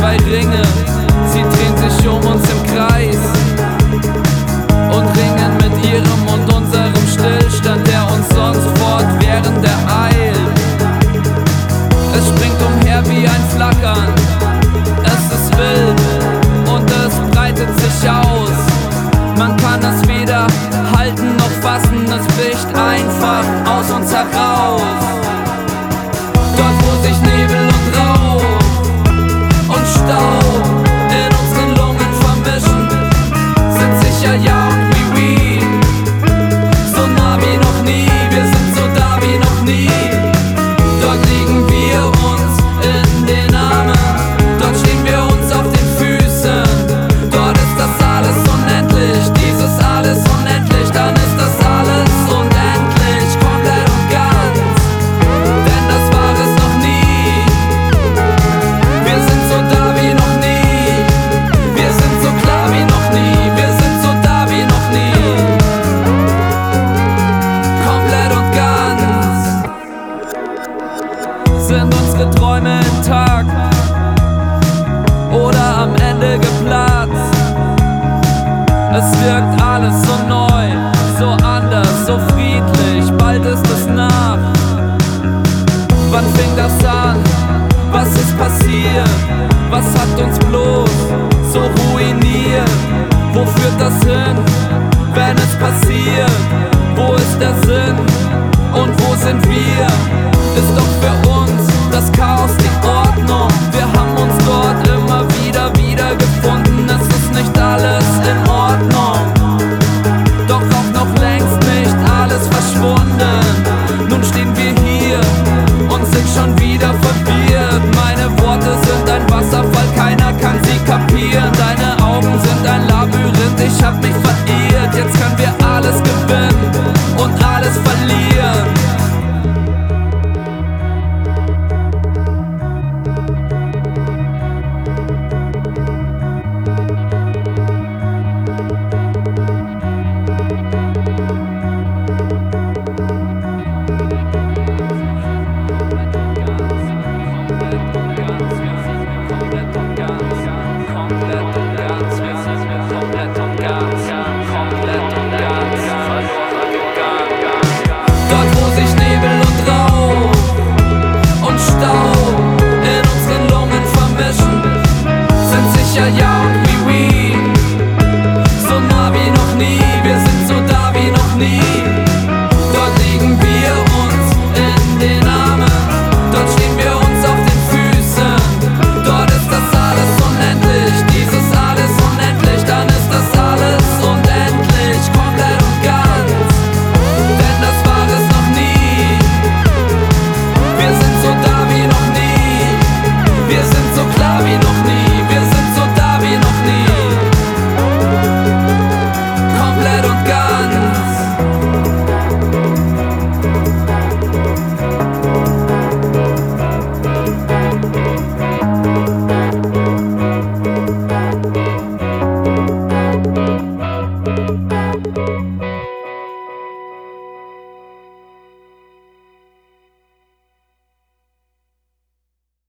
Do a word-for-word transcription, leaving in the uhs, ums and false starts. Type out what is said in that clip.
zwei Ringe, sie drehen sich um uns im Kreis und ringen mit ihrem und unserem Stillstand, der uns sonst fortwährend ereilt. Es springt umher wie ein Flackern, es ist wild und es breitet sich aus. Man kann es weder halten noch fassen, es bricht einfach aus uns heraus. Dort wo sich Nebel und Rauch und Staub in unseren Lungen vermischen, sind sicher Jauch wie Weed, so nah wie noch nie, wir sind so da wie noch nie. Dort liegen wir uns in den Armen, dort stehen wir uns auf den Füßen. Dort ist das alles unendlich, dieses alles unendlich, dann ist das alles unendlich, komplett und ganz, denn das war es noch nie. Wir sind so da wie noch nie, wir sind so klar wie noch nie, wir sind so da wie noch nie, komplett und ganz. Sind unsere Träume intakt oder am Ende geplatzt? Es wirkt alles so neu, so anders, so friedlich, bald ist es Nacht. Wann fing das an? Was ist passiert? Was hat uns bloß so ruiniert? Wo führt das hin, wenn es passiert? Wo ist der Sinn und wo sind wir? Ist doch für uns das Chaos